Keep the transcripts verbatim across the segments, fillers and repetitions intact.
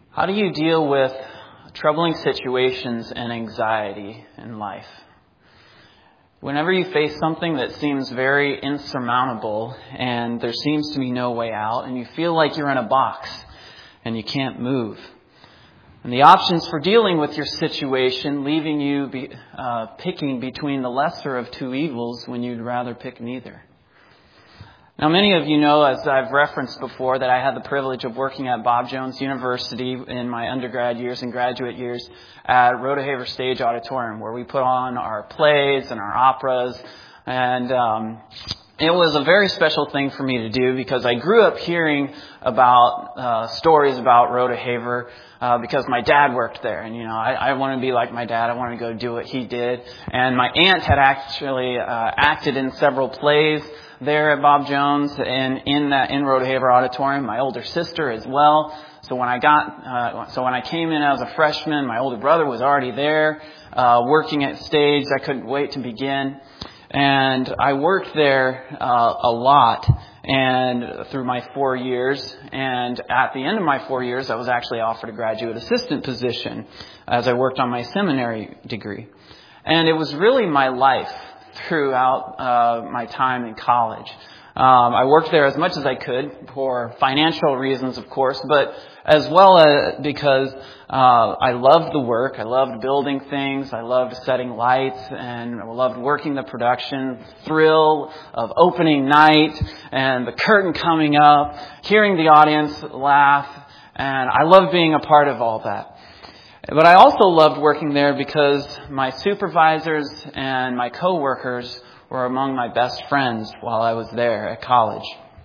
How do you deal with troubling situations and anxiety in life? Whenever you face something that seems very insurmountable and there seems to be no way out and you feel like you're in a box and you can't move. And the options for dealing with your situation leaving you be, uh, picking between the lesser of two evils when you'd rather pick neither. Now, many of you know, as I've referenced before, that I had the privilege of working at Bob Jones University in my undergrad years and graduate years at Rodeheaver Stage Auditorium, where we put on our plays and our operas. And um, it was a very special thing for me to do because I grew up hearing about uh, stories about Rodeheaver uh, because my dad worked there. And, you know, I, I wanted to be like my dad. I wanted to go do what he did. And my aunt had actually uh, acted in several plays there at Bob Jones and in that in Rodeheaver Auditorium. My older sister as well. So when I got, uh, so when I came in as a freshman, my older brother was already there, uh, working at stage. I couldn't wait to begin. And I worked there, uh, a lot and through my four years. And at the end of my four years, I was actually offered a graduate assistant position as I worked on my seminary degree. And it was really my life throughout uh, my time in college. Um, I worked there as much as I could for financial reasons, of course, but as well as because uh, I loved the work. I loved building things. I loved setting lights, and I loved working the production, thrill of opening night and the curtain coming up, hearing the audience laugh, and I loved being a part of all that. But I also loved working there because my supervisors and my coworkers were among my best friends while I was there at college.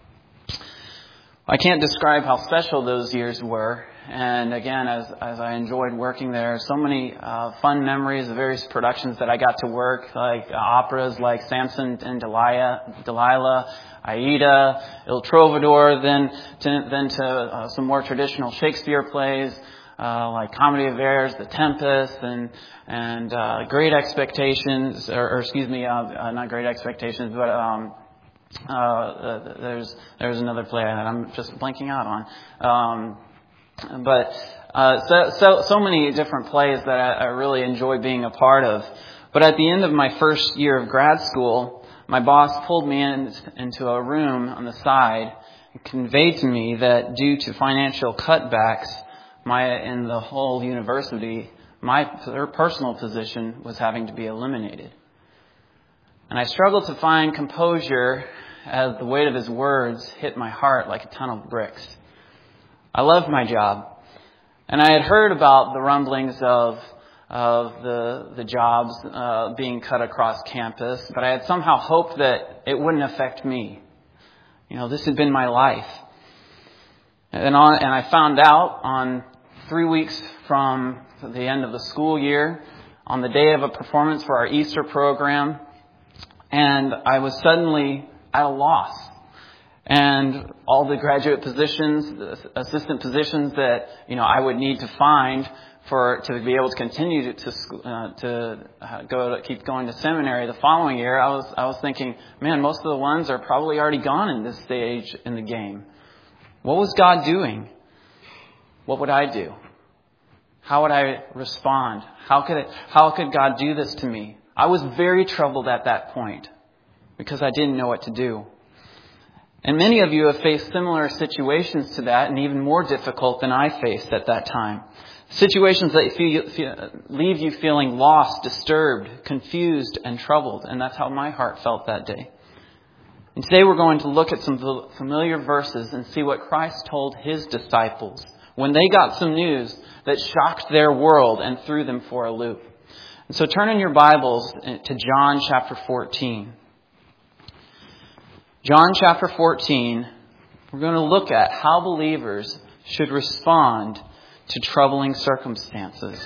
I can't describe how special those years were. And again, as as I enjoyed working there, so many uh, fun memories of various productions that I got to work, like uh, operas like Samson and Delilah, Delilah, Aida, Il Trovador, then to, then to uh, some more traditional Shakespeare plays, Uh, like Comedy of Errors, The Tempest, and and uh, Great Expectations, or, or excuse me, uh, uh, not Great Expectations, but um, uh, there's there's another play that I'm just blanking out on. Um, but uh, so so so many different plays that I, I really enjoy being a part of. But at the end of my first year of grad school, my boss pulled me in, into a room on the side and conveyed to me that due to financial cutbacks, My, in the whole university, my personal position was having to be eliminated. And I struggled to find composure as the weight of his words hit my heart like a ton of bricks. I loved my job. And I had heard about the rumblings of of the the jobs uh, being cut across campus, but I had somehow hoped that it wouldn't affect me. You know, this had been my life. And, on, and I found out on three weeks from the end of the school year, on the day of a performance for our Easter program, and I was suddenly at a loss. And all the graduate positions, the assistant positions that you know I would need to find for to be able to continue to to, uh, to go to keep going to seminary the following year, I was I was thinking, man, most of the ones are probably already gone in this stage in the game. What was God doing? What would I do? How would I respond? How could it, how could God do this to me? I was very troubled at that point because I didn't know what to do. And many of you have faced similar situations to that, and even more difficult than I faced at that time. Situations that feel, feel, leave you feeling lost, disturbed, confused, and troubled. And that's how my heart felt that day. And today we're going to look at some familiar verses and see what Christ told his disciples when they got some news that shocked their world and threw them for a loop. And so turn in your Bibles to John chapter fourteen. John chapter fourteen, we're going to look at how believers should respond to troubling circumstances.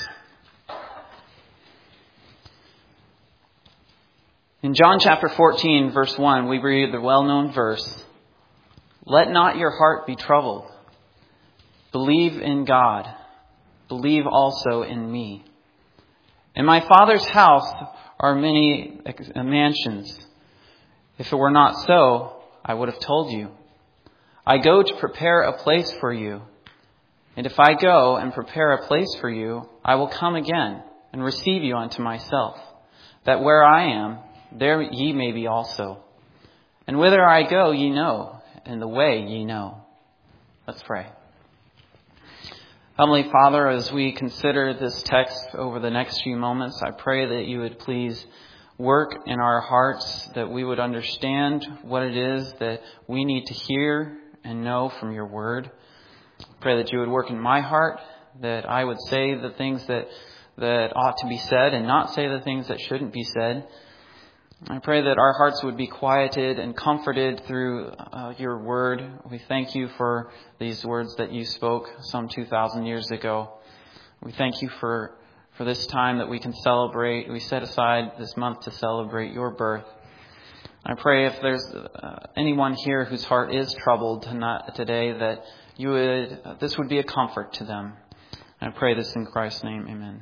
In John chapter fourteen, verse one, we read the well-known verse, "Let not your heart be troubled. Believe in God. Believe also in me. In my Father's house are many mansions. If it were not so, I would have told you. I go to prepare a place for you. And if I go and prepare a place for you, I will come again and receive you unto myself, that where I am, there ye may be also. And whither I go ye know, and the way ye know. Let's pray. Heavenly Father, as we consider this text over the next few moments, I pray that you would please work in our hearts, that we would understand what it is that we need to hear and know from your word. I pray that you would work in my heart, that I would say the things that, that ought to be said and not say the things that shouldn't be said. I pray that our hearts would be quieted and comforted through uh, your word. We thank you for these words that you spoke some two thousand years ago. We thank you for, for this time that we can celebrate. We set aside this month to celebrate your birth. I pray if there's uh, anyone here whose heart is troubled tonight, today, that you would uh, this would be a comfort to them. I pray this in Christ's name. Amen.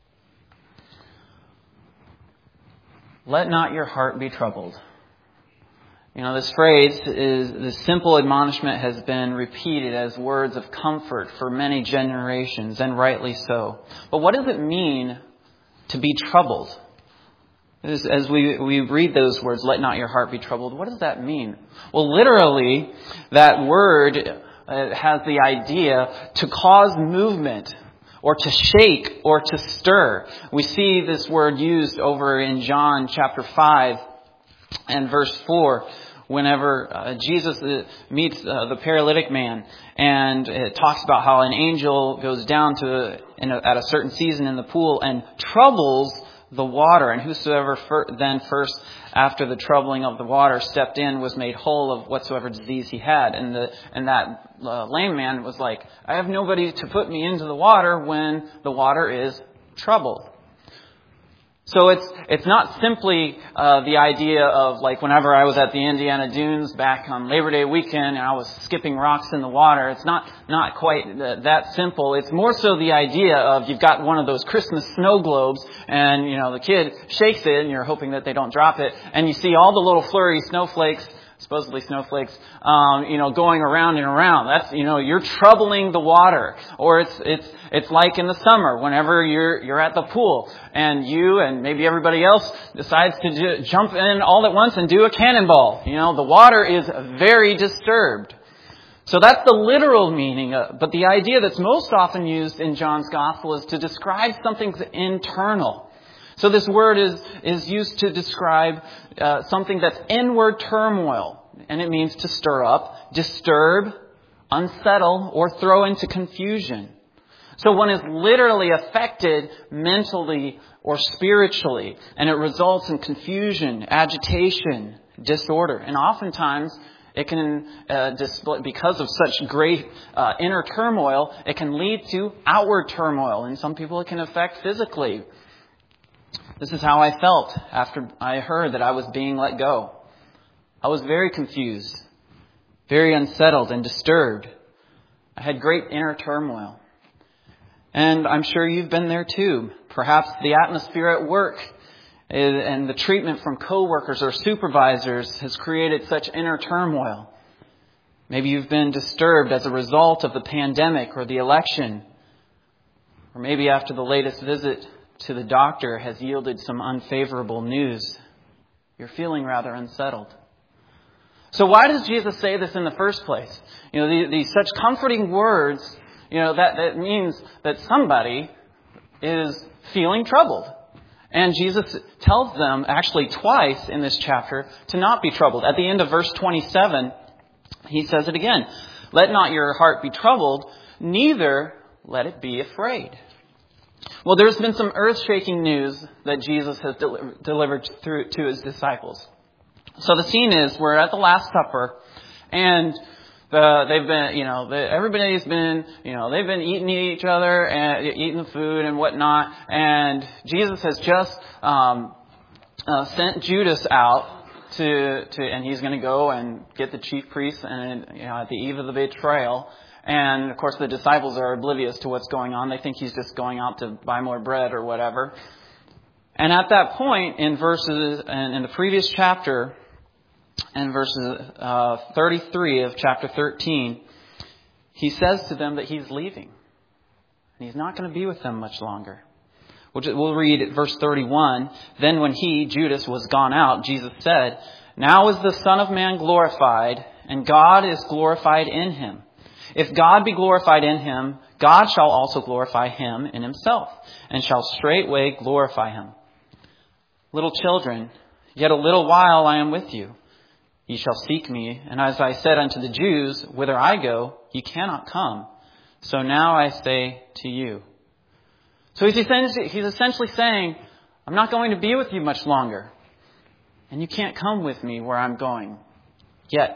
Let not your heart be troubled. You know, this phrase is, this simple admonishment has been repeated as words of comfort for many generations, and rightly so. But what does it mean to be troubled? As, as we, we read those words, let not your heart be troubled, what does that mean? Well, literally, that word uh, has the idea to cause movement, or to shake, or to stir. We see this word used over in John chapter five and verse four, whenever uh, Jesus uh, meets uh, the paralytic man, and it talks about how an angel goes down to in a, at a certain season in the pool and troubles the water, and whosoever fir- then first after the troubling of the water stepped in was made whole of whatsoever disease he had. And the and that uh, lame man was like, I have nobody to put me into the water when the water is troubled. So it's it's not simply uh, the idea of like whenever I was at the Indiana Dunes back on Labor Day weekend and I was skipping rocks in the water. It's not not quite th- that simple. It's more so the idea of you've got one of those Christmas snow globes and you know the kid shakes it and you're hoping that they don't drop it, and you see all the little flurry snowflakes, supposedly snowflakes, um, you know, going around and around. That's, you know, you're troubling the water. Or it's it's it's like in the summer, whenever you're you're at the pool and you and maybe everybody else decides to do, jump in all at once and do a cannonball. You know, the water is very disturbed. So that's the literal meaning. Of, but the idea that's most often used in John's Gospel is to describe something internal. So this word is, is used to describe uh, something that's inward turmoil. And it means to stir up, disturb, unsettle, or throw into confusion. So one is literally affected mentally or spiritually. And it results in confusion, agitation, disorder. And oftentimes it can, uh, display, because of such great uh, inner turmoil, it can lead to outward turmoil. And some people it can affect physically. This is how I felt after I heard that I was being let go. I was very confused, very unsettled and disturbed. I had great inner turmoil. And I'm sure you've been there too. Perhaps the atmosphere at work and the treatment from coworkers or supervisors has created such inner turmoil. Maybe you've been disturbed as a result of the pandemic or the election. Or maybe after the latest visit to the doctor has yielded some unfavorable news. You're feeling rather unsettled. So why does Jesus say this in the first place? You know, these, these such comforting words, you know, that, that means that somebody is feeling troubled. And Jesus tells them actually twice in this chapter to not be troubled. At the end of verse twenty-seven, he says it again. Let not your heart be troubled, neither let it be afraid. Well, there's been some earth-shaking news that Jesus has del- delivered through to his disciples. So the scene is we're at the Last Supper, and the, they've been, you know, the, everybody's been, you know, they've been eating each other and eating the food and whatnot. And Jesus has just um, uh, sent Judas out to, to, and he's going to go and get the chief priests, and you know, at the eve of the betrayal. And of course, the disciples are oblivious to what's going on. They think he's just going out to buy more bread or whatever. And at that point, in verses, in, in the previous chapter, in verses uh, thirty-three of chapter thirteen, he says to them that he's leaving. And he's not going to be with them much longer. We'll read at verse thirty-one. Then when he, Judas, was gone out, Jesus said, "Now is the Son of Man glorified, and God is glorified in him. If God be glorified in him, God shall also glorify him in himself, and shall straightway glorify him. Little children, yet a little while I am with you. Ye shall seek me, and as I said unto the Jews, whither I go, ye cannot come. So now I say to you." So he's essentially, he's essentially saying, I'm not going to be with you much longer. And you can't come with me where I'm going yet.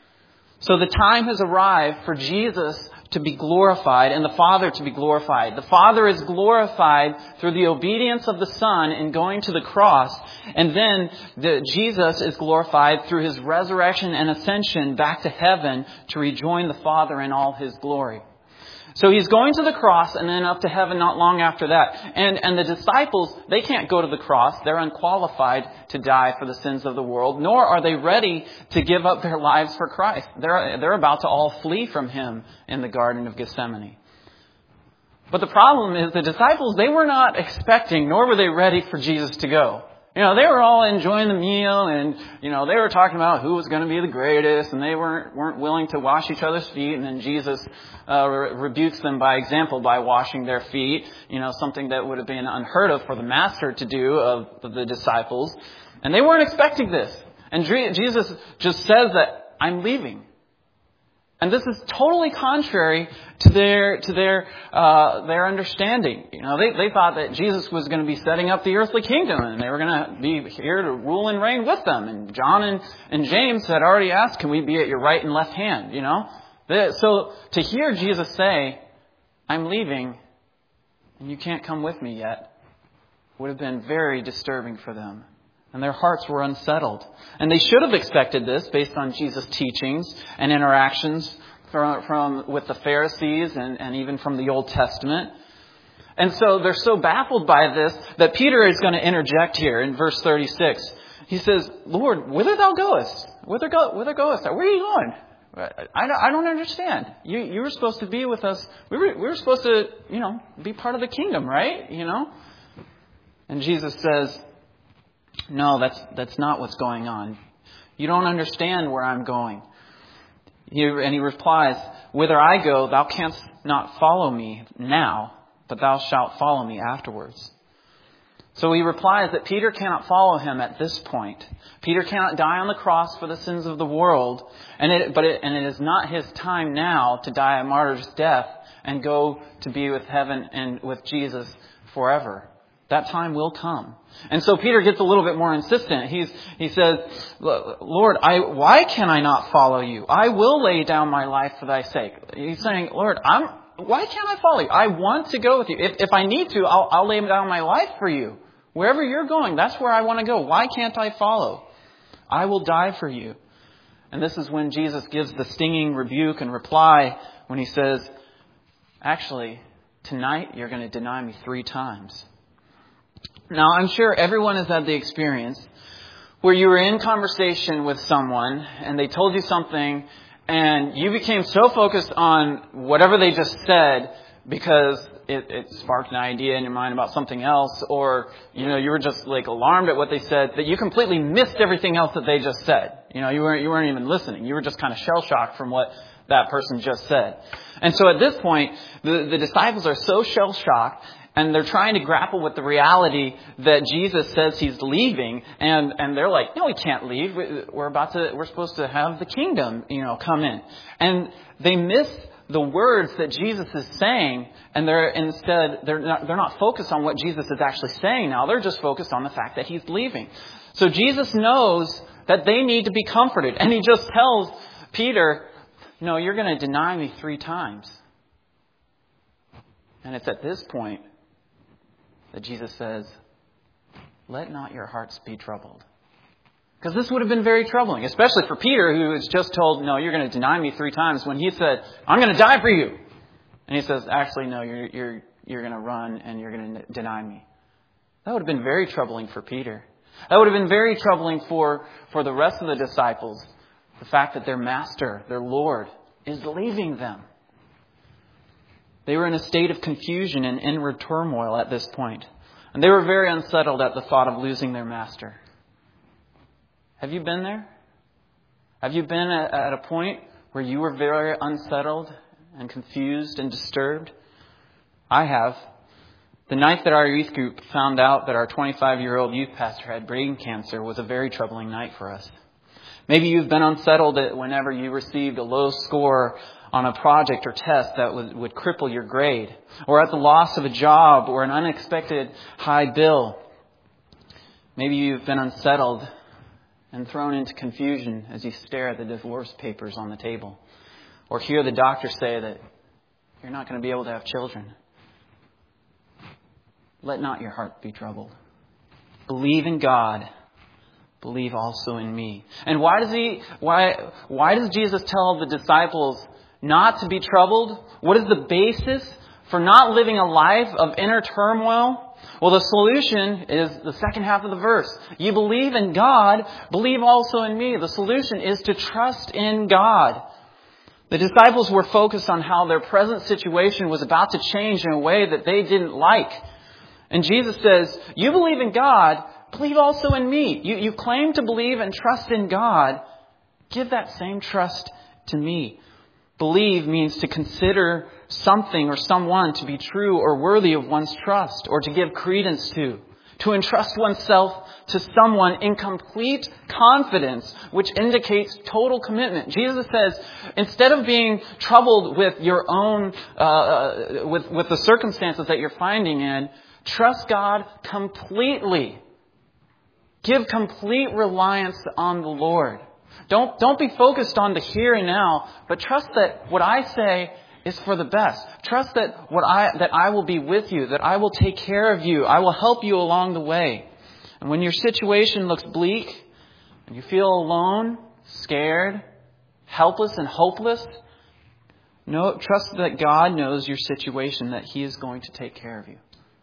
So the time has arrived for Jesus to be glorified and the Father to be glorified. The Father is glorified through the obedience of the Son in going to the cross. And then the, Jesus is glorified through his resurrection and ascension back to heaven to rejoin the Father in all his glory. So he's going to the cross and then up to heaven not long after that. And and the disciples, they can't go to the cross. They're unqualified to die for the sins of the world, nor are they ready to give up their lives for Christ. They're, they're about to all flee from him in the Garden of Gethsemane. But the problem is the disciples, they were not expecting, nor were they ready for Jesus to go. You know, they were all enjoying the meal and, you know, they were talking about who was going to be the greatest and they weren't weren't willing to wash each other's feet. And then Jesus uh, re- rebukes them by example by washing their feet, you know, something that would have been unheard of for the master to do of, of the disciples. And they weren't expecting this. And Jesus just says that I'm leaving. And this is totally contrary to their to their uh, their understanding. You know, they they thought that Jesus was going to be setting up the earthly kingdom, and they were going to be here to rule and reign with them. And John and, and James had already asked, "Can we be at your right and left hand?" You know, they, so to hear Jesus say, "I'm leaving, and you can't come with me yet," would have been very disturbing for them. And their hearts were unsettled. And they should have expected this based on Jesus' teachings and interactions from, from with the Pharisees and, and even from the Old Testament. And so they're so baffled by this that Peter is going to interject here in verse thirty-six. He says, "Lord, whither thou goest? Whither, go, whither goest thou? Where are you going? I don't, I don't understand. You, you were supposed to be with us. We were, we were supposed to, you know, be part of the kingdom, right? You know?" And Jesus says, "No, that's that's not what's going on. You don't understand where I'm going." He, and he replies, "Whither I go, thou canst not follow me now, but thou shalt follow me afterwards." So he replies that Peter cannot follow him at this point. Peter cannot die on the cross for the sins of the world, and it, but it, and it is not his time now to die a martyr's death and go to be with heaven and with Jesus forever. That time will come. And so Peter gets a little bit more insistent. He's, he says, "Lord, I, why can I not follow you? I will lay down my life for thy sake." He's saying, "Lord, I'm, why can't I follow you? I want to go with you. If, if I need to, I'll, I'll lay down my life for you. Wherever you're going, that's where I want to go. Why can't I follow? I will die for you." And this is when Jesus gives the stinging rebuke and reply when he says, "Actually, tonight you're going to deny me three times." Now, I'm sure everyone has had the experience where you were in conversation with someone and they told you something and you became so focused on whatever they just said because it, it sparked an idea in your mind about something else, or, you know, you were just like alarmed at what they said that you completely missed everything else that they just said. You know, you weren't, you weren't even listening. You were just kind of shell-shocked from what that person just said. And so at this point, the, the disciples are so shell-shocked and they're trying to grapple with the reality that Jesus says he's leaving, and, and they're like, "No, he can't leave. We're about to, we're supposed to have the kingdom, you know, come in." And they miss the words that Jesus is saying, and they're instead, they're not, they're not focused on what Jesus is actually saying now. They're just focused on the fact that he's leaving. So Jesus knows that they need to be comforted, and he just tells Peter, "No, you're going to deny me three times." And it's at this point that Jesus says, "Let not your hearts be troubled." Because this would have been very troubling, especially for Peter, who was just told, "No, you're going to deny me three times," when he said, "I'm going to die for you." And he says, "Actually, no, you're you're you're going to run and you're going to deny me." That would have been very troubling for Peter. That would have been very troubling for, for the rest of the disciples. The fact that their master, their Lord, is leaving them. They were in a state of confusion and inward turmoil at this point. And they were very unsettled at the thought of losing their master. Have you been there? Have you been at, at a point where you were very unsettled and confused and disturbed? I have. The night that our youth group found out that our twenty-five-year-old youth pastor had brain cancer was a very troubling night for us. Maybe you've been unsettled whenever you received a low score on a project or test that would, would cripple your grade, or at the loss of a job or an unexpected high bill. Maybe you've been unsettled and thrown into confusion as you stare at the divorce papers on the table, or hear the doctor say that you're not going to be able to have children. Let not your heart be troubled. Believe in God. Believe also in me. And why does he? Why? Why does Jesus tell the disciples not to be troubled? What is the basis for not living a life of inner turmoil? Well, the solution is the second half of the verse. You believe in God, believe also in me. The solution is to trust in God. The disciples were focused on how their present situation was about to change in a way that they didn't like. And Jesus says, you believe in God, believe also in me. You, you claim to believe and trust in God. Give that same trust to me. Believe means to consider something or someone to be true or worthy of one's trust, or to give credence to. To entrust oneself to someone in complete confidence, which indicates total commitment. Jesus says, instead of being troubled with your own, uh, with, with the circumstances that you're finding in, trust God completely. Give complete reliance on the Lord. Don't, don't be focused on the here and now, but trust that what I say is for the best. Trust that what I, that I will be with you, that I will take care of you. I will help you along the way. And when your situation looks bleak and you feel alone, scared, helpless and hopeless, no, trust that God knows your situation, that He is going to take care of you.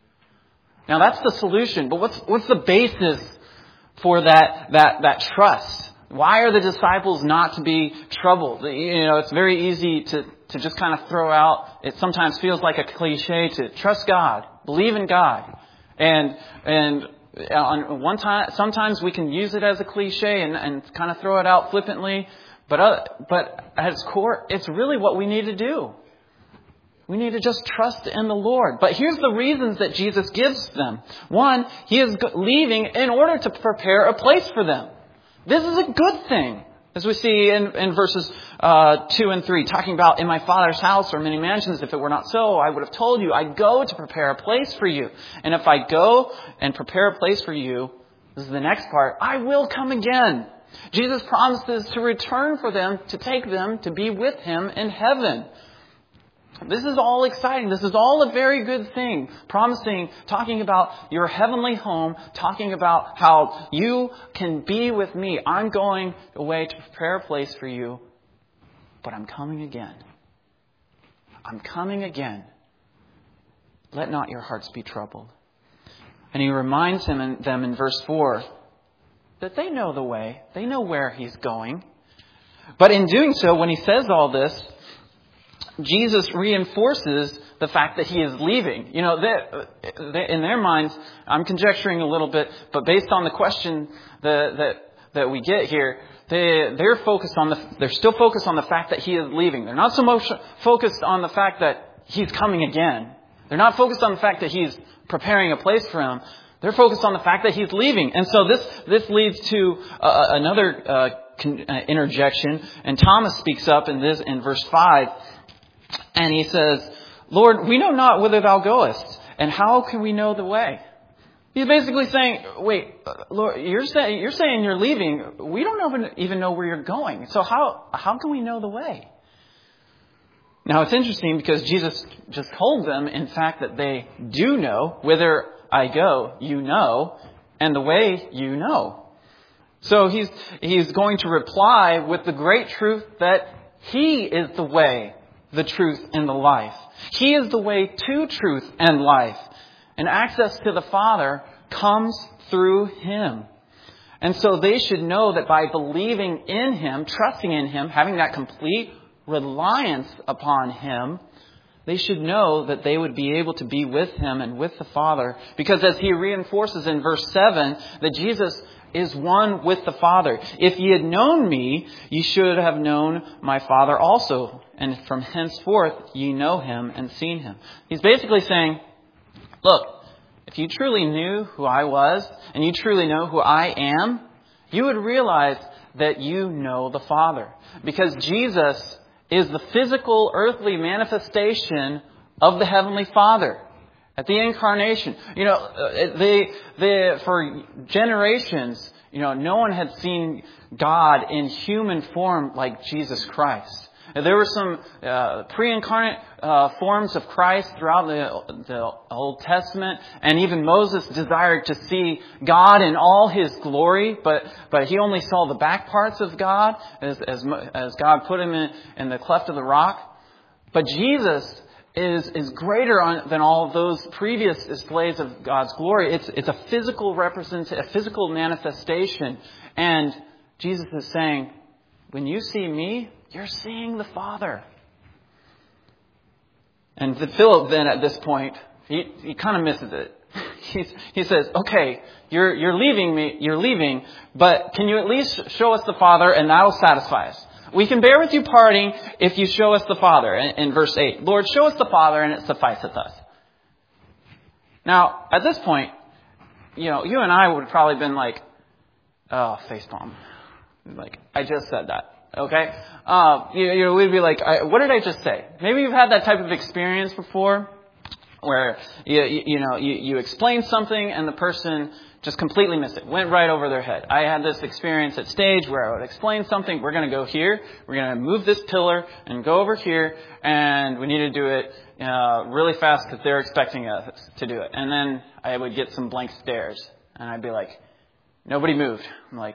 Now that's the solution, but what's, what's the basis for that, that, that trust? Why are the disciples not to be troubled? You know, it's very easy to, to just kind of throw out. It sometimes feels like a cliche to trust God, believe in God. And, and on one time, sometimes we can use it as a cliche and, and kind of throw it out flippantly. But, uh, but at its core, it's really what we need to do. We need to just trust in the Lord. But here's the reasons that Jesus gives them. One, He is leaving in order to prepare a place for them. This is a good thing. As we see in, in verses uh, two and three, talking about, in my Father's house are many mansions. If it were not so, I would have told you, I go to prepare a place for you. And if I go and prepare a place for you, this is the next part, I will come again. Jesus promises to return for them, to take them to be with Him in heaven. This is all exciting. This is all a very good thing. Promising, talking about your heavenly home, talking about how you can be with me. I'm going away to prepare a place for you, but I'm coming again. I'm coming again. Let not your hearts be troubled. And He reminds him in, them in verse four that they know the way. They know where He's going. But in doing so, when He says all this, Jesus reinforces the fact that He is leaving. You know, they, they, in their minds, I'm conjecturing a little bit, but based on the question that that, that we get here, they they're focused on the they're still focused on the fact that He is leaving. They're not so much focused on the fact that He's coming again. They're not focused on the fact that He's preparing a place for them. They're focused on the fact that He's leaving. And so this this leads to uh, another uh, con- uh, interjection. And Thomas speaks up in this in verse five. And he says, Lord, we know not whither Thou goest, and how can we know the way? He's basically saying, wait, Lord, you're saying you're saying you're leaving. We don't even know where you're going. So how how can we know the way? Now, it's interesting because Jesus just told them, in fact, that they do know. Whither I go, you know, and the way you know. So he's he's going to reply with the great truth that He is the way, the truth, and the life. He is the way to truth and life. And access to the Father comes through Him. And so they should know that by believing in Him, trusting in Him, having that complete reliance upon Him, They should know that they would be able to be with Him and with the Father. Because as He reinforces in verse seven, that Jesus is one with the Father. If ye had known me, ye should have known my Father also. And from henceforth ye know Him and seen Him. He's basically saying, look, if you truly knew who I was, and you truly know who I am, you would realize that you know the Father. Because Jesus is the physical, earthly manifestation of the Heavenly Father at the incarnation. You know, they, they, for generations, you know, no one had seen God in human form like Jesus Christ. There were some uh, pre-incarnate uh, forms of Christ throughout the, the Old Testament, and even Moses desired to see God in all His glory, but but he only saw the back parts of God as as, as God put Him in, in the cleft of the rock. But Jesus is is greater on, than all of those previous displays of God's glory. It's it's a physical represent a physical manifestation, and Jesus is saying, when you see me, you're seeing the Father. And Philip then at this point, he, he kind of misses it. He's, he says, okay, you're, you're leaving me, you're leaving, but can you at least show us the Father and that'll satisfy us? We can bear with you parting if you show us the Father. In, in verse eight, Lord, show us the Father and it sufficeth us. Now, at this point, you know, you and I would have probably been like, oh, facepalm. Like, I just said that. Okay? Uh, you, you know, we'd be like, I, what did I just say? Maybe you've had that type of experience before where, you, you, you know, you, you explain something and the person just completely missed it. Went right over their head. I had this experience at stage where I would explain something. We're going to go here. We're going to move this pillar and go over here. And we need to do it uh, really fast because they're expecting us to do it. And then I would get some blank stares. And I'd be like, nobody moved. I'm like,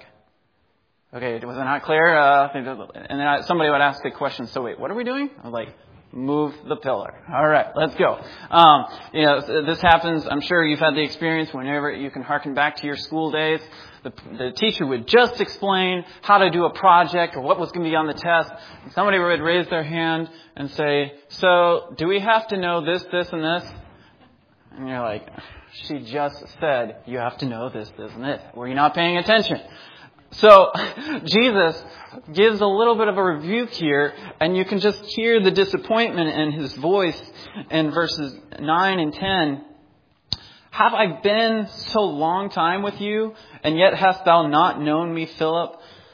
okay, was it not clear? Uh, and then I, somebody would ask a question, so wait, what are we doing? I was like, move the pillar. All right, let's go. Um, you know, this happens, I'm sure you've had the experience whenever you can harken back to your school days. The, the teacher would just explain how to do a project or what was going to be on the test. And somebody would raise their hand and say, so do we have to know this, this, and this? And you're like, she just said you have to know this, this, and this. Were you not paying attention? So Jesus gives a little bit of a rebuke here, and you can just hear the disappointment in His voice in verses nine and ten. Have I been so long time with you, and yet hast thou not known me, Philip?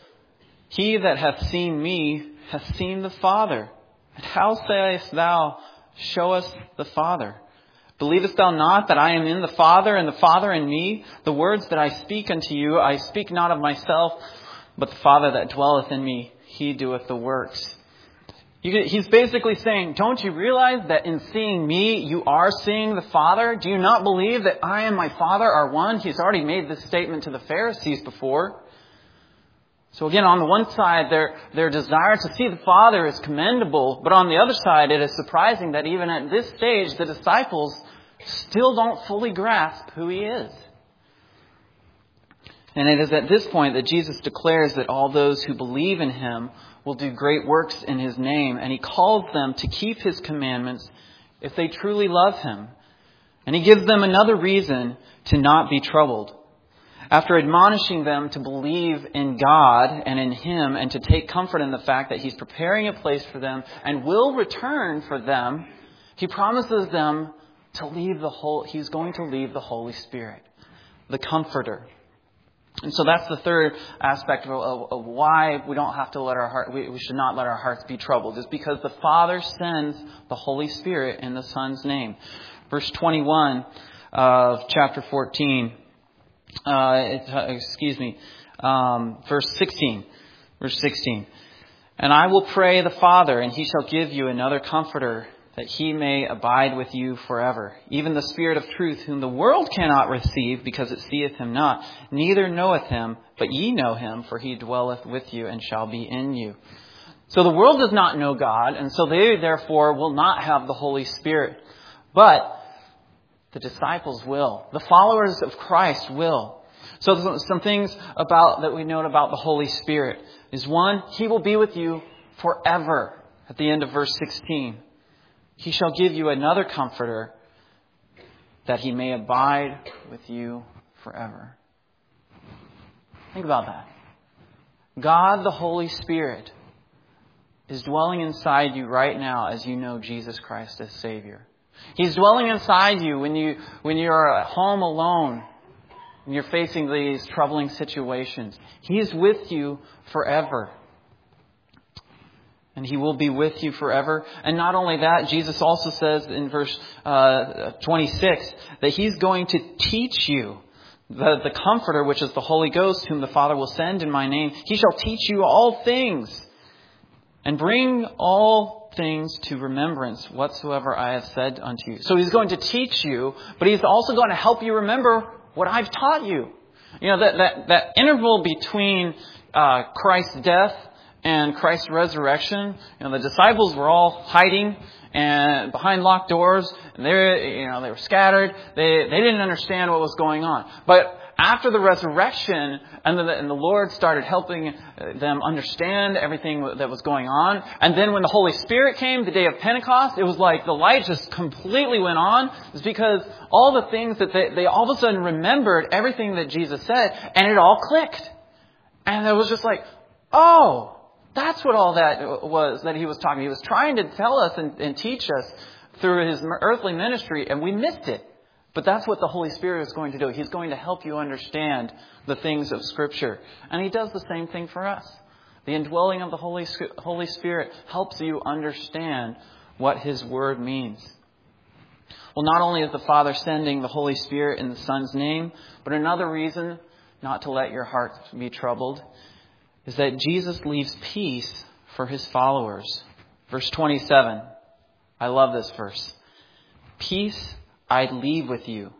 He that hath seen me hath seen the Father. And how sayest thou, show us the Father? Believest thou not that I am in the Father, and the Father in me? The words that I speak unto you, I speak not of myself, but the Father that dwelleth in me, He doeth the works. You, he's basically saying, don't you realize that in seeing me, you are seeing the Father? Do you not believe that I and my Father are one? He's already made this statement to the Pharisees before. So again, on the one side, their, their desire to see the Father is commendable, but on the other side, it is surprising that even at this stage, the disciples still don't fully grasp who He is. And it is at this point that Jesus declares that all those who believe in Him will do great works in His name, and He calls them to keep His commandments if they truly love Him. And He gives them another reason to not be troubled. After admonishing them to believe in God and in Him and to take comfort in the fact that He's preparing a place for them and will return for them, He promises them to leave the whole, He's going to leave the Holy Spirit, the Comforter. And so that's the third aspect of, of, of why we don't have to let our heart, we, we should not let our hearts be troubled, is because the Father sends the Holy Spirit in the Son's name. Verse twenty-one of chapter fourteen. Uh, it, uh, excuse me, um, verse sixteen, verse sixteen. And I will pray the Father, and He shall give you another Comforter, that He may abide with you forever. Even the Spirit of truth, whom the world cannot receive, because it seeth Him not, neither knoweth Him, but ye know Him, for He dwelleth with you and shall be in you. So the world does not know God, and so they therefore will not have the Holy Spirit. But the disciples will. The followers of Christ will. So some things about that we note about the Holy Spirit is, one, He will be with you forever at the end of verse sixteen. He shall give you another Comforter, that He may abide with you forever. Think about that. God, the Holy Spirit, is dwelling inside you right now as you know Jesus Christ as Savior. He's dwelling inside you when you when you're at home alone and you're facing these troubling situations. He is with you forever. And He will be with you forever. And not only that, Jesus also says in verse uh, twenty-six that He's going to teach you. The, the Comforter, which is the Holy Ghost, whom the Father will send in my name. He shall teach you all things and bring all things to remembrance whatsoever I have said unto you. So He's going to teach you, but He's also going to help you remember what I've taught you. You know, that, that, that interval between uh, Christ's death and Christ's resurrection, you know, the disciples were all hiding and behind locked doors, and they, you know, they were scattered. They they didn't understand what was going on. But after the resurrection, and the, and the Lord started helping them understand everything that was going on, and then when the Holy Spirit came, the day of Pentecost, it was like the light just completely went on. It's because all the things that they they all of a sudden remembered everything that Jesus said, and it all clicked, and it was just like, oh. That's what all that was that He was talking. He was trying to tell us and, and teach us through His earthly ministry, and we missed it. But that's what the Holy Spirit is going to do. He's going to help you understand the things of Scripture. And He does the same thing for us. The indwelling of the Holy, Holy Spirit helps you understand what His Word means. Well, not only is the Father sending the Holy Spirit in the Son's name, but another reason not to let your heart be troubled is that Jesus leaves peace for His followers. Verse twenty-seven. I love this verse. Peace I leave with you.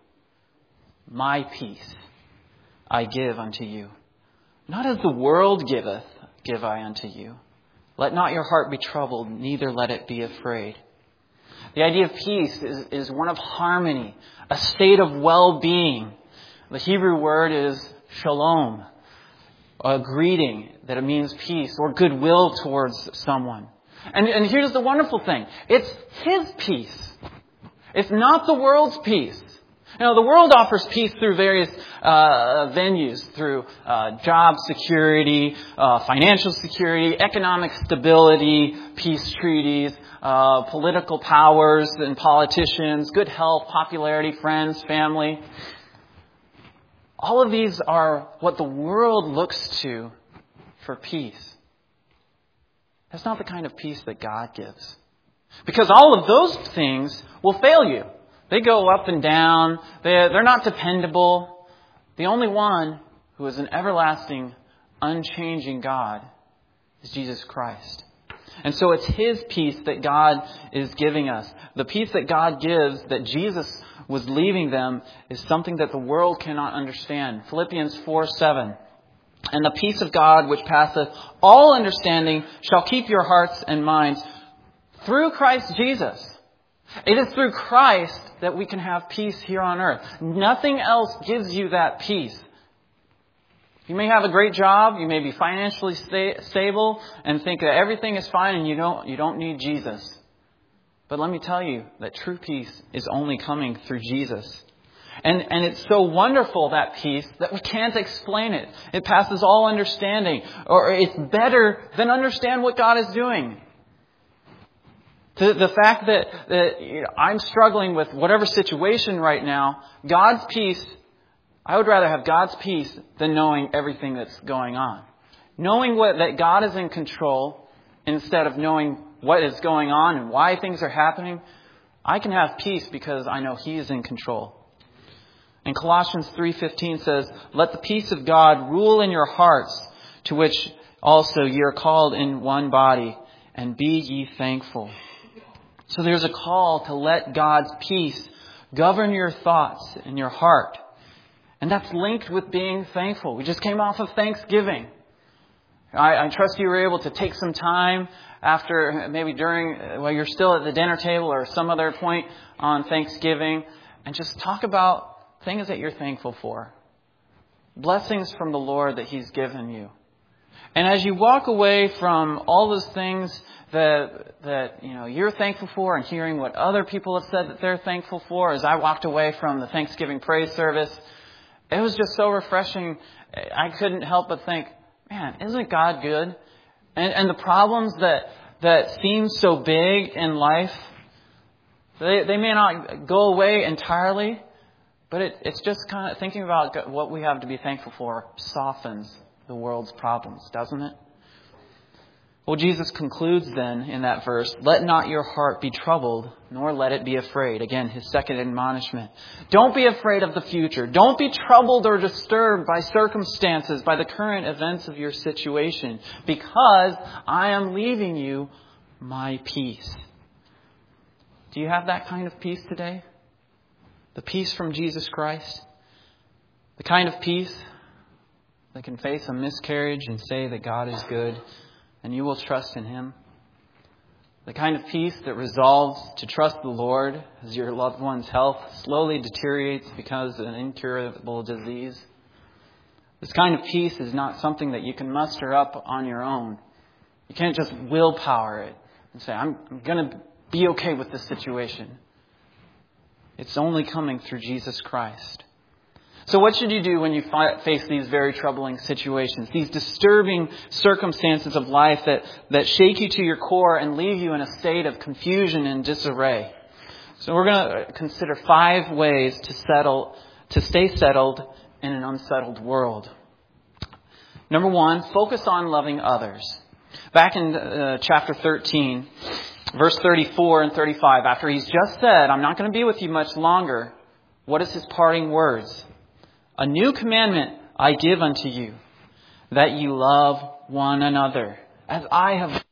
My peace I give unto you. Not as the world giveth, give I unto you. Let not your heart be troubled, neither let it be afraid. The idea of peace is, is one of harmony, a state of well-being. The Hebrew word is shalom. A greeting that it means peace or goodwill towards someone. And, and here's the wonderful thing. It's His peace. It's not the world's peace. You know, the world offers peace through various uh, venues, through uh, job security, uh, financial security, economic stability, peace treaties, uh, political powers and politicians, good health, popularity, friends, family. All of these are what the world looks to for peace. That's not the kind of peace that God gives. Because all of those things will fail you. They go up and down. They're, they're not dependable. The only one who is an everlasting, unchanging God is Jesus Christ. And so it's His peace that God is giving us. The peace that God gives, that Jesus was leaving them, is something that the world cannot understand. Philippians four seven. And the peace of God, which passeth all understanding, shall keep your hearts and minds through Christ Jesus. It is through Christ that we can have peace here on earth. Nothing else gives you that peace. You may have a great job, you may be financially sta- stable, and think that everything is fine and you don't you don't need Jesus. But let me tell you that true peace is only coming through Jesus. And, and it's so wonderful, that peace, that we can't explain it. It passes all understanding. Or it's better than understand what God is doing. The, the fact that, that you know, I'm struggling with whatever situation right now, God's peace, I would rather have God's peace than knowing everything that's going on. Knowing what, that God is in control instead of knowing what is going on and why things are happening, I can have peace because I know He is in control. And Colossians three fifteen says, let the peace of God rule in your hearts, to which also ye are called in one body, and be ye thankful. So there's a call to let God's peace govern your thoughts and your heart. And that's linked with being thankful. We just came off of Thanksgiving. I, I trust you were able to take some time after, maybe during, while you're still at the dinner table or some other point on Thanksgiving, and just talk about things that you're thankful for. Blessings from the Lord that He's given you. And as you walk away from all those things that, that you know, you're thankful for and hearing what other people have said that they're thankful for, as I walked away from the Thanksgiving praise service, it was just so refreshing. I couldn't help but think, man, isn't God good? And, and the problems that, that seem so big in life, they, they may not go away entirely, but it, it's just kind of thinking about what we have to be thankful for softens the world's problems, doesn't it? Well, Jesus concludes then in that verse, let not your heart be troubled, nor let it be afraid. Again, his second admonishment. Don't be afraid of the future. Don't be troubled or disturbed by circumstances, by the current events of your situation, because I am leaving you my peace. Do you have that kind of peace today? The peace from Jesus Christ? The kind of peace that can face a miscarriage and say that God is good and you will trust in Him. The kind of peace that resolves to trust the Lord as your loved one's health slowly deteriorates because of an incurable disease. This kind of peace is not something that you can muster up on your own. You can't just willpower it and say, I'm, I'm going to be okay with this situation. It's only coming through Jesus Christ. So what should you do when you face these very troubling situations, these disturbing circumstances of life that, that shake you to your core and leave you in a state of confusion and disarray? So we're going to consider five ways to settle, to stay settled in an unsettled world. Number one, focus on loving others. Back in uh, chapter thirteen, verse thirty-four and thirty-five, after he's just said, I'm not going to be with you much longer, what is his parting words? A new commandment I give unto you, that ye love one another, as I have,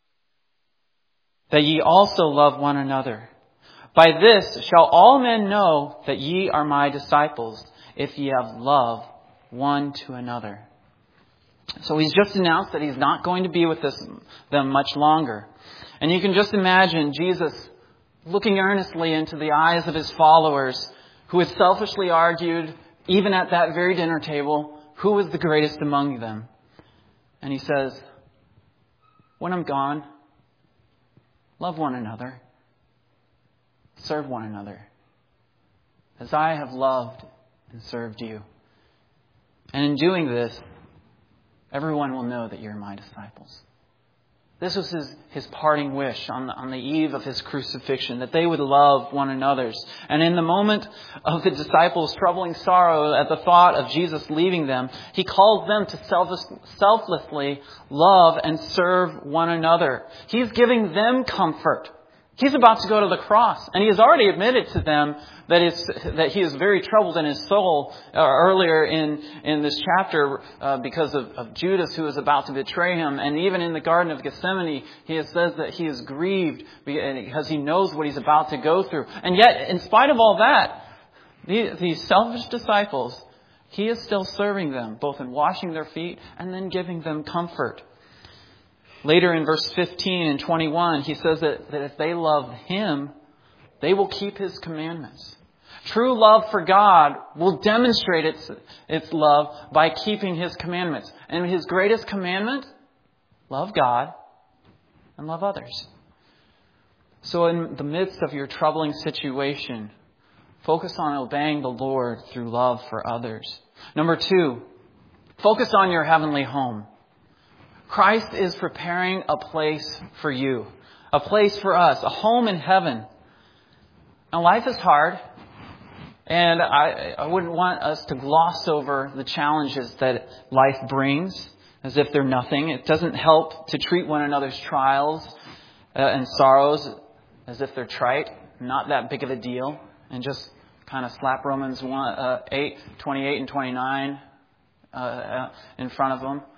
that ye also love one another. By this shall all men know that ye are my disciples, if ye have love one to another. So he's just announced that he's not going to be with this, them much longer. And you can just imagine Jesus looking earnestly into the eyes of his followers, who had selfishly argued, even at that very dinner table, who was the greatest among them. And he says, when I'm gone, love one another. Serve one another. As I have loved and served you. And in doing this, everyone will know that you're my disciples. This was his, his parting wish on the, on the eve of his crucifixion, that they would love one another. And in the moment of the disciples' troubling sorrow at the thought of Jesus leaving them, he calls them to selfless, selflessly love and serve one another. He's giving them comfort. He's about to go to the cross, and he has already admitted to them that, it's, that he is very troubled in his soul uh, earlier in, in this chapter uh, because of, of Judas, who is about to betray him. And even in the Garden of Gethsemane, he has says that he is grieved because he knows what he's about to go through. And yet, in spite of all that, these, these selfish disciples, he is still serving them, both in washing their feet and then giving them comfort. Later in verse fifteen and twenty-one, he says that, that if they love him, they will keep his commandments. True love for God will demonstrate its, its love by keeping his commandments. And his greatest commandment, love God and love others. So in the midst of your troubling situation, focus on obeying the Lord through love for others. Number two, focus on your heavenly home. Christ is preparing a place for you, a place for us, a home in heaven. Now, life is hard, and I, I wouldn't want us to gloss over the challenges that life brings as if they're nothing. It doesn't help to treat one another's trials uh, and sorrows as if they're trite, not that big of a deal, and just kind of slap Romans one, uh, eight, twenty-eight and twenty-nine uh, uh, in front of them.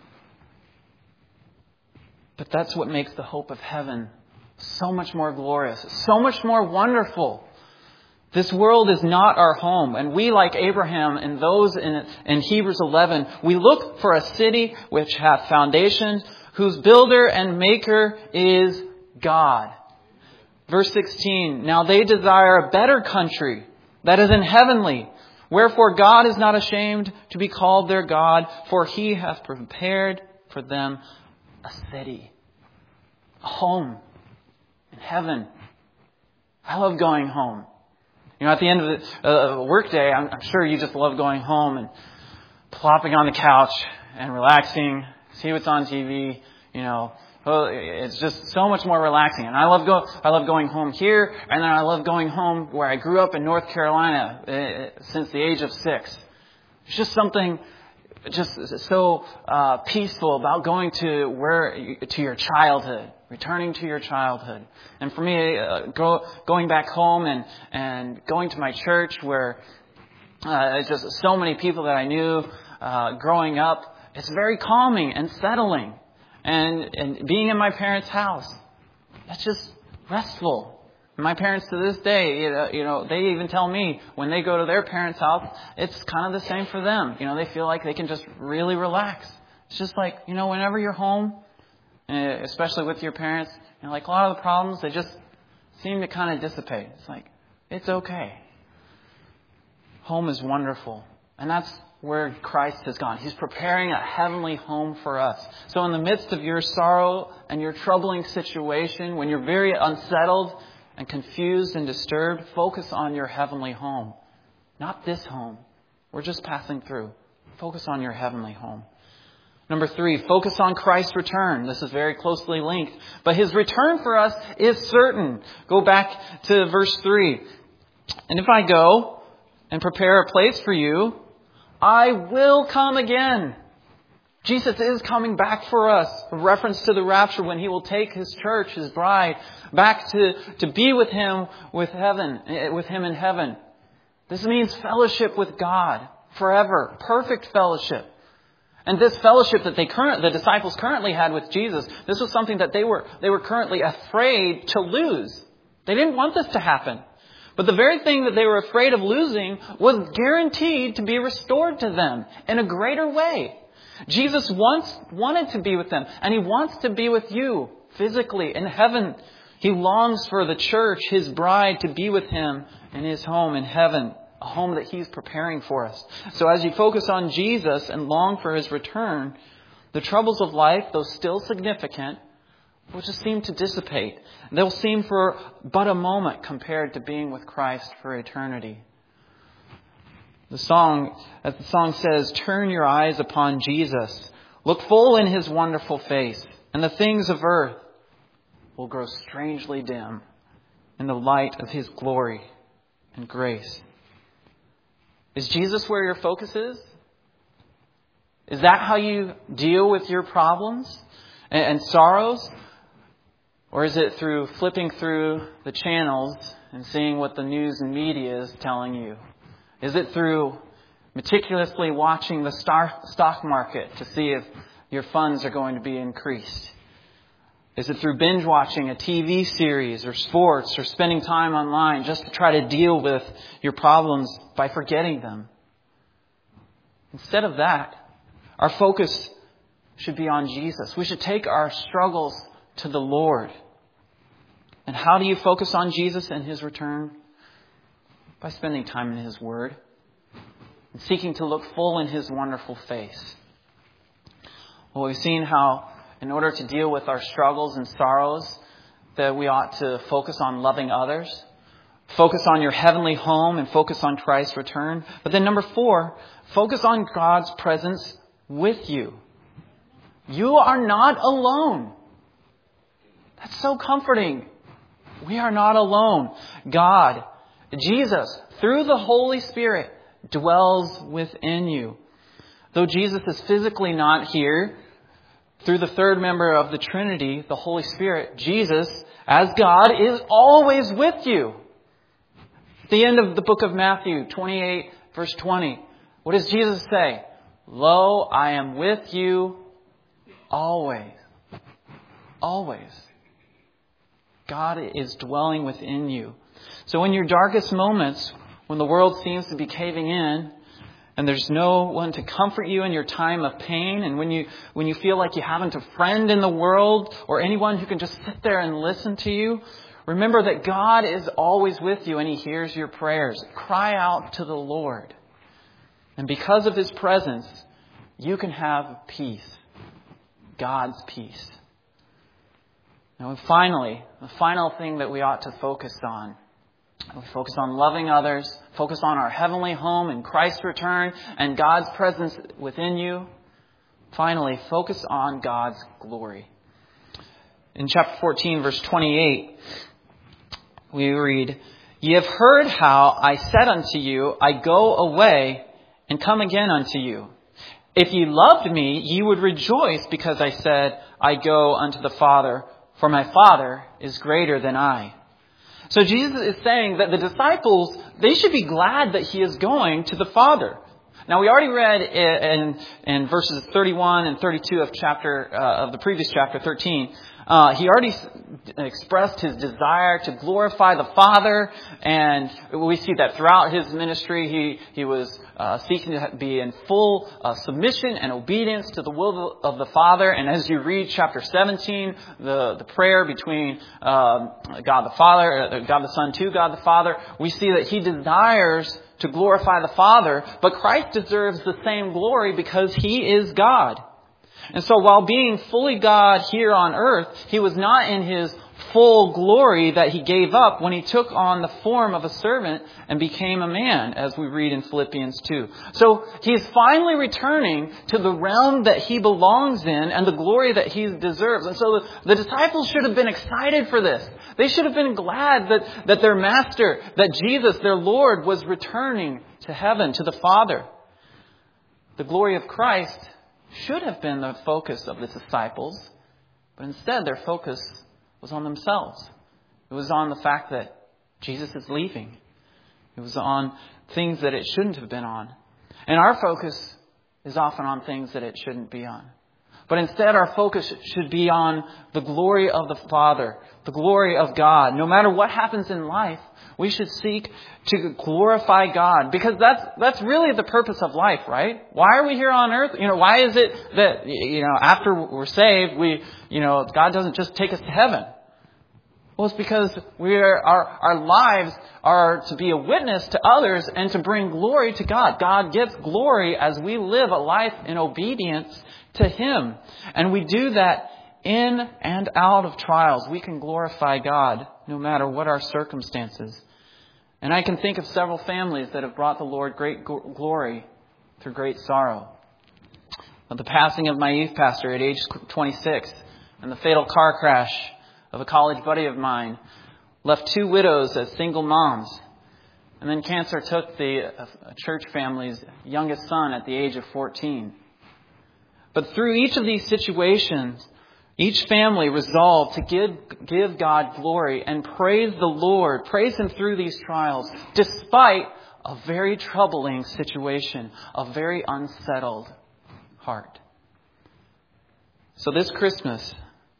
But that's what makes the hope of heaven so much more glorious, so much more wonderful. This world is not our home. And we, like Abraham and those in, in Hebrews eleven, we look for a city which hath foundations, whose builder and maker is God. Verse sixteen, now they desire a better country, that is in heavenly. Wherefore God is not ashamed to be called their God, for he hath prepared for them a city, a home in heaven. I love going home. You know, at the end of the uh, workday, I'm, I'm sure you just love going home and plopping on the couch and relaxing, see what's on T V. You know, it's just so much more relaxing. And I love go. I love going home here, and then I love going home where I grew up in North Carolina uh, since the age of six. It's just something just so uh, peaceful about going to where to your childhood, returning to your childhood. And for me, uh, go, going back home and and going to my church where uh, it's just so many people that I knew uh, growing up. It's very calming and settling. And and being in my parents' house, that's just restful. My parents to this day, you know, you know, they even tell me when they go to their parents' house, it's kind of the same for them. You know, they feel like they can just really relax. It's just like, you know, whenever you're home, especially with your parents, you know, like a lot of the problems, they just seem to kind of dissipate. It's like, it's okay. Home is wonderful. And that's where Christ has gone. He's preparing a heavenly home for us. So in the midst of your sorrow and your troubling situation, when you're very unsettled and confused and disturbed, focus on your heavenly home. Not this home. We're just passing through. Focus on your heavenly home. Number three, focus on Christ's return. This is very closely linked. But His return for us is certain. Go back to verse three. And if I go and prepare a place for you, I will come again. Jesus is coming back for us. A reference to the rapture when He will take His church, His bride, back to, to be with Him with heaven, with Him in heaven. This means fellowship with God forever. Perfect fellowship. And this fellowship that they current, the disciples currently had with Jesus, this was something that they were, they were currently afraid to lose. They didn't want this to happen. But the very thing that they were afraid of losing was guaranteed to be restored to them in a greater way. Jesus wants, wanted to be with them, and He wants to be with you physically in heaven. He longs for the church, His bride, to be with Him in His home in heaven, a home that He's preparing for us. So as you focus on Jesus and long for His return, the troubles of life, though still significant, will just seem to dissipate. They'll seem for but a moment compared to being with Christ for eternity. The song, as the song says, turn your eyes upon Jesus. Look full in His wonderful face, and the things of earth will grow strangely dim in the light of His glory and grace. Is Jesus where your focus is? Is that how you deal with your problems and, and sorrows? Or is it through flipping through the channels and seeing what the news and media is telling you? Is it through meticulously watching the star, stock market to see if your funds are going to be increased? Is it through binge watching a T V series or sports or spending time online just to try to deal with your problems by forgetting them? Instead of that, our focus should be on Jesus. We should take our struggles to the Lord. And how do you focus on Jesus and His return? By spending time in His Word and seeking to look full in His wonderful face. Well, we've seen how in order to deal with our struggles and sorrows that we ought to focus on loving others, focus on your heavenly home, and focus on Christ's return. But then number four, focus on God's presence with you. You are not alone. That's so comforting. We are not alone. God, Jesus, through the Holy Spirit, dwells within you. Though Jesus is physically not here, through the third member of the Trinity, the Holy Spirit, Jesus, as God, is always with you. At the end of the book of Matthew, twenty-eight, verse twenty, what does Jesus say? Lo, I am with you always. Always. God is dwelling within you. So in your darkest moments, when the world seems to be caving in, and there's no one to comfort you in your time of pain, and when you when you feel like you haven't a friend in the world or anyone who can just sit there and listen to you, remember that God is always with you and He hears your prayers. Cry out to the Lord. And because of His presence, you can have peace. God's peace. Now, finally, the final thing that we ought to focus on, we focus on loving others, focus on our heavenly home and Christ's return and God's presence within you. Finally, focus on God's glory. In chapter fourteen, verse twenty-eight, we read, "Ye have heard how I said unto you, I go away and come again unto you. If ye loved me, ye would rejoice because I said, I go unto the Father, for my Father is greater than I." So Jesus is saying that the disciples, they should be glad that he is going to the Father. Now, we already read in, in verses thirty-one and thirty-two of chapter uh, of the previous chapter, thirteen, uh, he already expressed his desire to glorify the Father, and we see that throughout his ministry, he he was uh, seeking to be in full uh, submission and obedience to the will of the Father. And as you read chapter seventeen, the the prayer between um, God the Father, uh, God the Son to God the Father, we see that he desires to glorify the Father, but Christ deserves the same glory because he is God. And so while being fully God here on earth, he was not in his full glory that he gave up when he took on the form of a servant and became a man, as we read in Philippians two. So he is finally returning to the realm that he belongs in and the glory that he deserves. And so the, the disciples should have been excited for this. They should have been glad that, that their master, that Jesus, their Lord, was returning to heaven, to the Father. The glory of Christ should have been the focus of the disciples, but instead their focus was on themselves. It was on the fact that Jesus is leaving. It was on things that it shouldn't have been on. And our focus is often on things that it shouldn't be on. But instead our focus should be on the glory of the Father, the glory of God. No matter what happens in life, we should seek to glorify God, because that's that's really the purpose of life, right? Why are we here on earth? You know, why is it that, you know, after we're saved, we, you know, God doesn't just take us to heaven? Well, it's because we are, our our lives are to be a witness to others and to bring glory to God. God gets glory as we live a life in obedience to Him. And we do that in and out of trials. We can glorify God no matter what our circumstances. And I can think of several families that have brought the Lord great glory through great sorrow. The passing of my youth pastor at age twenty-six and the fatal car crash of a college buddy of mine left two widows as single moms. And then cancer took the church family's youngest son at the age of fourteen. But through each of these situations, each family resolved to give, give God glory and praise the Lord, praise Him through these trials, despite a very troubling situation, a very unsettled heart. So this Christmas,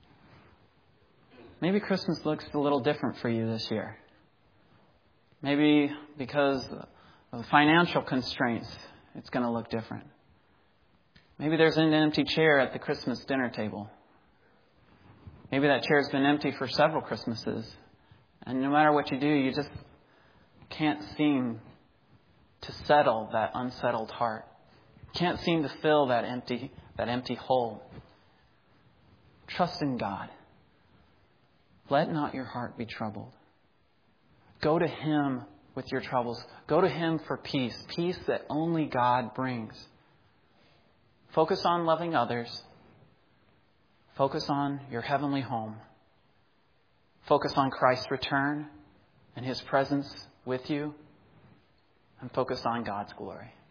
maybe Christmas looks a little different for you this year. Maybe because of financial constraints, it's going to look different. Maybe there's an empty chair at the Christmas dinner table. Maybe that chair's been empty for several Christmases. And no matter what you do, you just can't seem to settle that unsettled heart. Can't seem to fill that empty, that empty hole. Trust in God. Let not your heart be troubled. Go to Him with your troubles. Go to Him for peace. Peace that only God brings. Focus on loving others. Focus on your heavenly home. Focus on Christ's return and His presence with you. And focus on God's glory.